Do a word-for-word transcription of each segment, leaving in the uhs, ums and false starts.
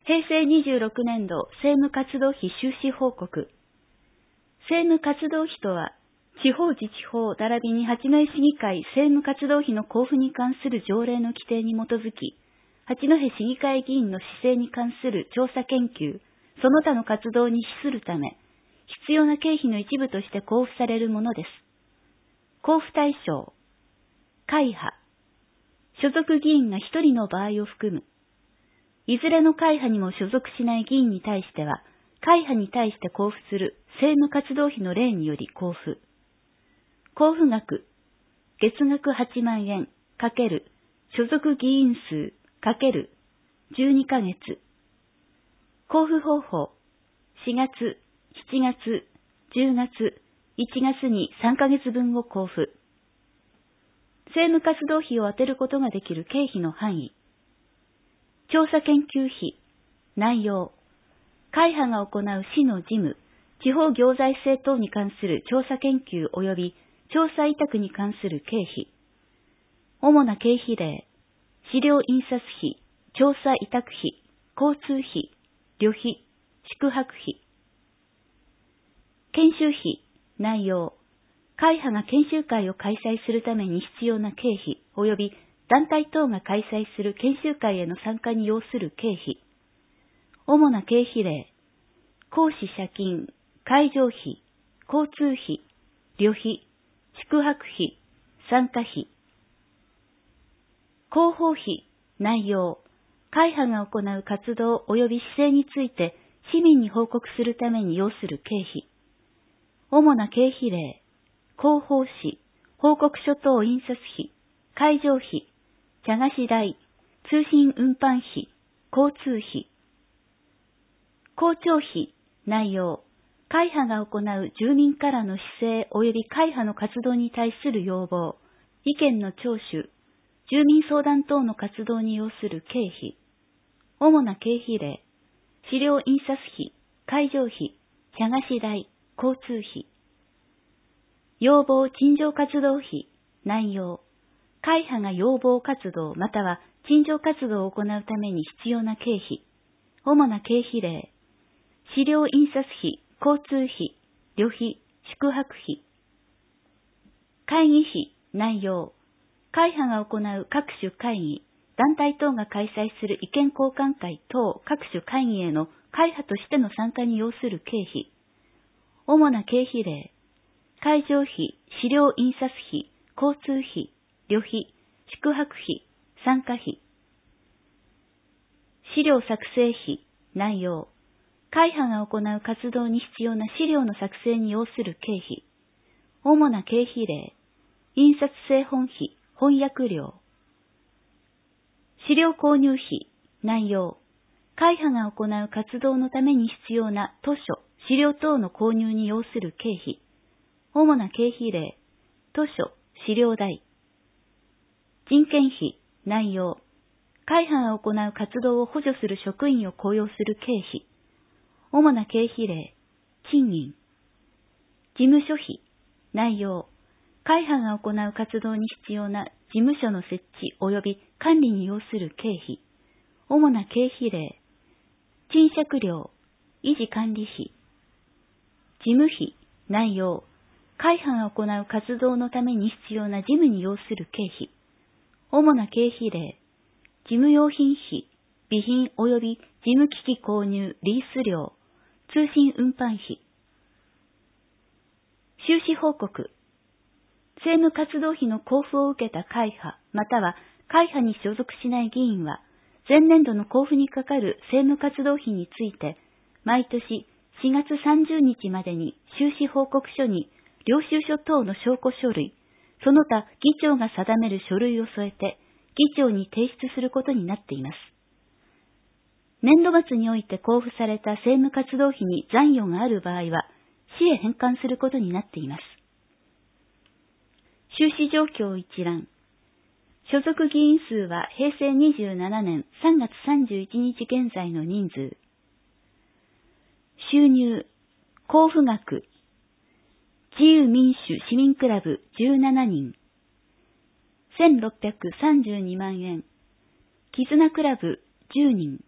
へいせいにじゅうろくねんど政務活動費収支報告。政務活動費とは、地方自治法並びに八戸市議会政務活動費の交付に関する条例の規定に基づき、八戸市議会議員の市政に関する調査研究、その他の活動に資するため、必要な経費の一部として交付されるものです。交付対象、会派、所属議員が一人の場合を含む。いずれの会派にも所属しない議員に対しては、会派に対して交付する政務活動費の例により交付。交付額、月額はちまんえん×所属議員数×じゅうにかげつ。交付方法、しがつ、しちがつ、じゅうがつ、いちがつにさんかげつぶんを交付。政務活動費を充てることができる経費の範囲。調査研究費、内容、会派が行う市の事務、地方行財政等に関する調査研究及び調査委託に関する経費。主な経費例、資料印刷費、調査委託費、交通費、旅費、宿泊費。研修費、内容、会派が研修会を開催するために必要な経費及び団体等が開催する研修会への参加に要する経費。主な経費例、講師社金、会場費、交通費、旅費、宿泊費、参加費。広報費、内容、会派が行う活動及び姿勢について市民に報告するために要する経費。主な経費例、広報誌、報告書等印刷費、会場費、茶菓子代、通信運搬費、交通費。公聴費、内容、会派が行う住民からの姿勢及び会派の活動に対する要望、意見の聴取、住民相談等の活動に要する経費。主な経費例、資料印刷費、会場費、茶菓子代、交通費。要望陳情活動費、内容、会派が要望活動または陳情活動を行うために必要な経費。主な経費例、資料印刷費、交通費、旅費、宿泊費。会議費、内容、会派が行う各種会議、団体等が開催する意見交換会等各種会議への会派としての参加に要する経費。主な経費例、会場費、資料印刷費、交通費、旅費、宿泊費、参加費。資料作成費、内容、会派が行う活動に必要な資料の作成に要する経費。主な経費例、印刷製本費、翻訳料。資料購入費、内容、会派が行う活動のために必要な図書、資料等の購入に要する経費。主な経費例、図書、資料代。人件費、内容、会派が行う活動を補助する職員を雇用する経費。主な経費例、賃金。事務所費、内容、会派が行う活動に必要な事務所の設置及び管理に要する経費。主な経費例、賃借料、維持管理費。事務費、内容、会派が行う活動のために必要な事務に要する経費。主な経費例、事務用品費、備品及び事務機器購入、リース料、通信運搬費。収支報告。政務活動費の交付を受けた会派、または会派に所属しない議員は、前年度の交付にかかる政務活動費について、毎年しがつさんじゅうにちまでに収支報告書に領収書等の証拠書類、その他議長が定める書類を添えて、議長に提出することになっています。年度末において交付された政務活動費に残余がある場合は、市へ返還することになっています。収支状況一覧。所属議員数はへいせいにじゅうななねんさんがつさんじゅういちにち現在の人数。収入、交付額。自由民主市民クラブじゅうななにん。せんろっぴゃくさんじゅうにまんえん。絆クラブじゅうにん。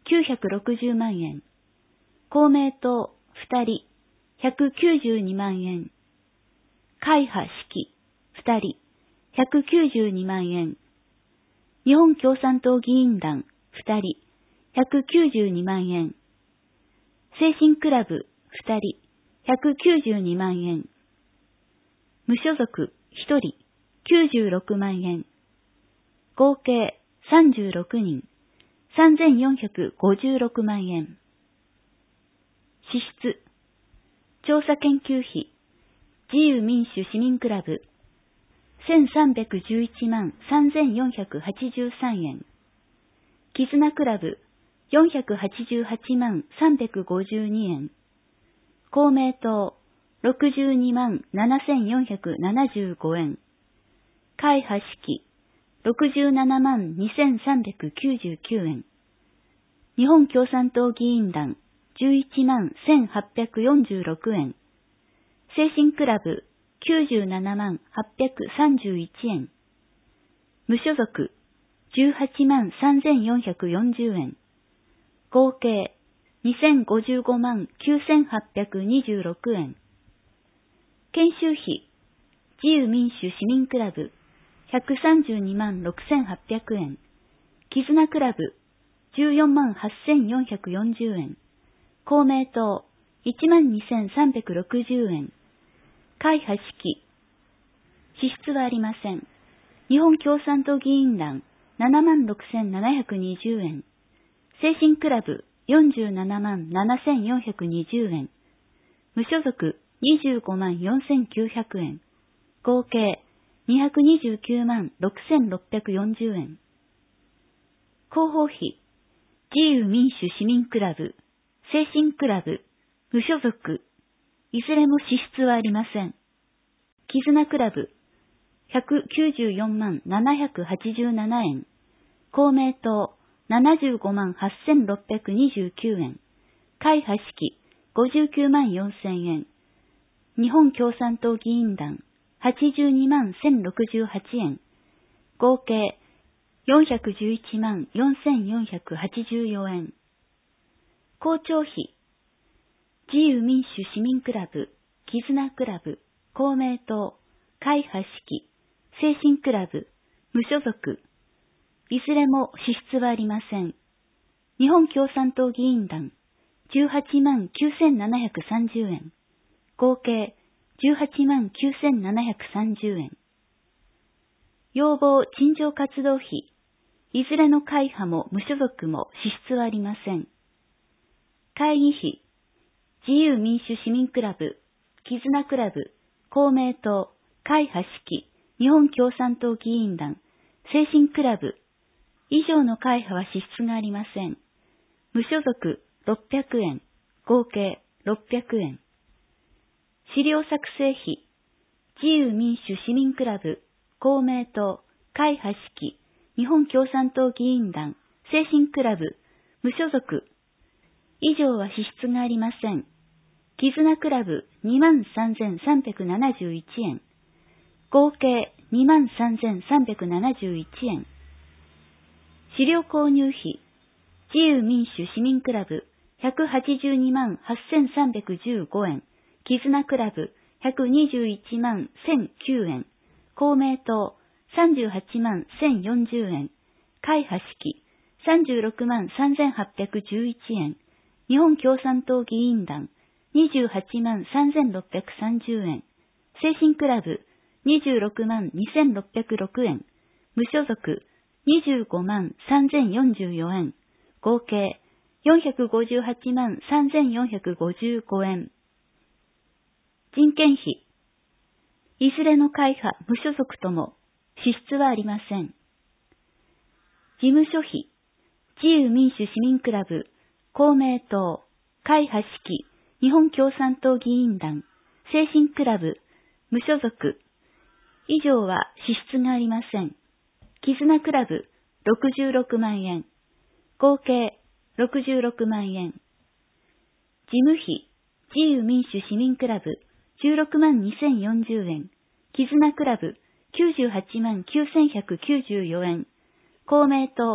きゅうひゃくろくじゅうまんえん。公明党ふたりひゃくきゅうじゅうにまんえん。会派式ふたりひゃくきゅうじゅうにまんえん。日本共産党議員団ふたりひゃくきゅうじゅうにまんえん。精神クラブふたりひゃくきゅうじゅうにまんえん。無所属ひとりきゅうじゅうろくまんえん。合計さんじゅうろくにんさんぜんよんひゃくごじゅうろくまんえん。支出調査研究費自由民主市民クラブせんさんびゃくじゅういちまんさんぜんよんひゃくはちじゅうさんえん。絆クラブよんひゃくはちじゅうはちまんさんびゃくごじゅうにえん。公明党ろくじゅうにまんななせんよんひゃくななじゅうごえん。会派式ろくじゅうななまんにせんさんびゃくきゅうじゅうきゅうえん。日本共産党議員団じゅういちまんせんはっぴゃくよんじゅうろくえん。精神クラブきゅうじゅうななまんはっぴゃくさんじゅういちえん。無所属じゅうはちまんさんぜんよんひゃくよんじゅうえん。合計にせんごじゅうごまんきゅうせんはっぴゃくにじゅうろくえん。研修費自由民主市民クラブひゃくさんじゅうにまんろくせんはっぴゃくえん。絆クラブじゅうよんまんはっせんよんひゃくよんじゅうえん。公明党いちまんにせんさんびゃくろくじゅうえん。会派式支出はありません。日本共産党議員団ななまんろくせんななひゃくにじゅうえん。精神クラブよんじゅうななまんななせんよんひゃくにじゅうえん。無所属にじゅうごまんよんせんきゅうひゃくえん。合計にひゃくにじゅうきゅうまんろくせんろっぴゃくよんじゅうえん。広報費自由民主市民クラブ、精神クラブ、無所属、いずれも支出はありません。絆クラブひゃくきゅうじゅうよんまんななひゃくはちじゅうななえん。公明党ななじゅうごまんはっせんろっぴゃくにじゅうきゅうえん。会派式ごじゅうきゅうまんよんせんえん。日本共産党議員団はちじゅうにまんせんろくじゅうはちえん。合計よんひゃくじゅういちまんよんせんよんひゃくはちじゅうよんえん。校長費自由民主市民クラブ、絆クラブ、公明党、会派式、精神クラブ、無所属。いずれも支出はありません。日本共産党議員団じゅうはちまんきゅうせんななひゃくさんじゅうえん。合計じゅうはちまんきゅうせんななひゃくさんじゅうえん。要望陳情活動費。いずれの会派も無所属も支出はありません。会議費。自由民主市民クラブ、絆クラブ、公明党、会派式、日本共産党議員団、精神クラブ。以上の会派は支出がありません。無所属ろっぴゃくえん、合計ろっぴゃくえん。資料作成費。自由民主市民クラブ、公明党、会派式、日本共産党議員団、精神クラブ、無所属。以上は支出がありません。絆クラブにまんさんぜんさんびゃくななじゅういちえん。合計にまんさんぜんさんびゃくななじゅういちえん。資料購入費。自由民主市民クラブひゃくはちじゅうにまんはっせんさんびゃくじゅうごえん。絆クラブひゃくにじゅういちまんせんきゅうえん。公明党さんじゅうはちまんせんよんじゅうえん。会派式さんじゅうろくまんさんぜんはっぴゃくじゅういちえん。日本共産党議員団にじゅうはちまんさんぜんろっぴゃくさんじゅうえん。精神クラブにじゅうろくまんにせんろっぴゃくろくえん。無所属にじゅうごまんさんぜんよんじゅうよんえん。合計よんひゃくごじゅうはちまんさんぜんよんひゃくごじゅうごえん。人件費。いずれの会派無所属とも支出はありません。事務所費。自由民主市民クラブ、公明党、会派式、日本共産党議員団、精神クラブ、無所属。以上は支出がありません。絆クラブ、ろくじゅうろくまんえん。合計ろくじゅうろくまんえん。事務費、自由民主市民クラブ、じゅうろくまんにせんよんじゅうえん。絆クラブ、きゅうじゅうはちまんきゅうせんひゃくきゅうじゅうよんえん。公明党、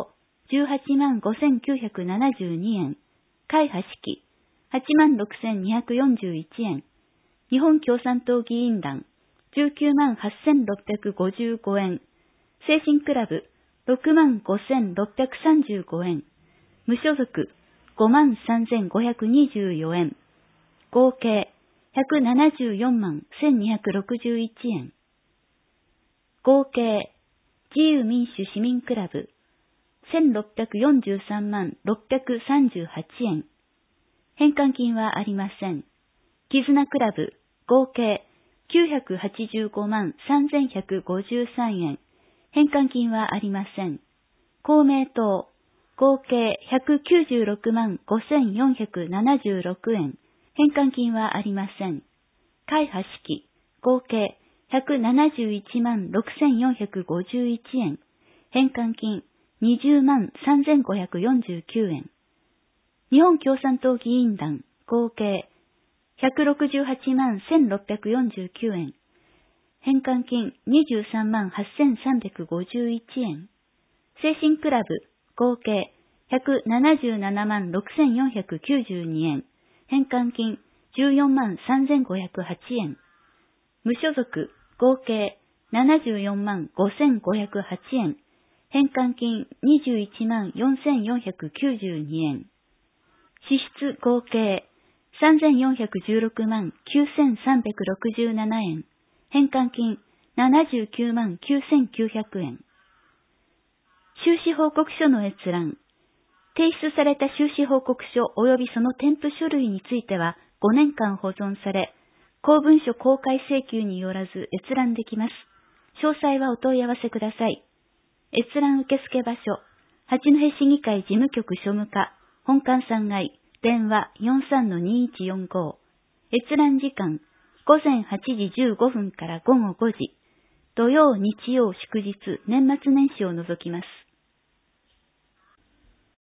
じゅうはちまんごせんきゅうひゃくななじゅうにえん。会派式、はちまんろくせんにひゃくよんじゅういちえん。日本共産党議員団、じゅうきゅうまんはっせんろっぴゃくごじゅうごえん。精神クラブ、ろくまんごせんろっぴゃくさんじゅうごえん。無所属、ごまんさんぜんごひゃくにじゅうよえん。合計、ひゃくななじゅうよんまんせんにひゃくろくじゅういちえん。合計、自由民主市民クラブ、せんろっぴゃくよんじゅうさんまんろっぴゃくさんじゅうはちえん。返還金はありません。絆クラブ、合計きゅうひゃくはちじゅうごまんさんぜんひゃくごじゅうさんえん。返還金はありません。公明党、合計ひゃくきゅうじゅうろくまんごせんよんひゃくななじゅうろくえん。返還金はありません。会派式、合計ひゃくななじゅういちまんろくせんよんひゃくごじゅういちえん。返還金にじゅうまんさんぜんごひゃくよんじゅうきゅうえん。日本共産党議員団、合計ひゃくろくじゅうはちまんせんろっぴゃくよんじゅうきゅうえん。返還金にじゅうさんまんはっせんさんびゃくごじゅういちえん。精神クラブ、合計ひゃくななじゅうななまんろくせんよんひゃくきゅうじゅうにえん。返還金じゅうよんまんさんぜんごひゃくはちえん。無所属、合計ななじゅうよんまんごせんごひゃくはちえん。返還金にじゅういちまんよんせんよんひゃくきゅうじゅうにえん。支出合計さんぜんよんひゃくじゅうろくまんきゅうせんさんびゃくろくじゅうななえん。返還金ななじゅうきゅうまんきゅうせんきゅうひゃくえん。収支報告書の閲覧。提出された収支報告書及びその添付書類についてはごねんかん保存され、公文書公開請求によらず閲覧できます。詳細はお問い合わせください。閲覧受付場所、八戸市議会事務局庶務課、本館さん階、電話 よんさんのにいちよんご。閲覧時間、ごぜんはちじじゅうごふんからごごごじ。土曜、日曜、祝日、年末年始を除きます。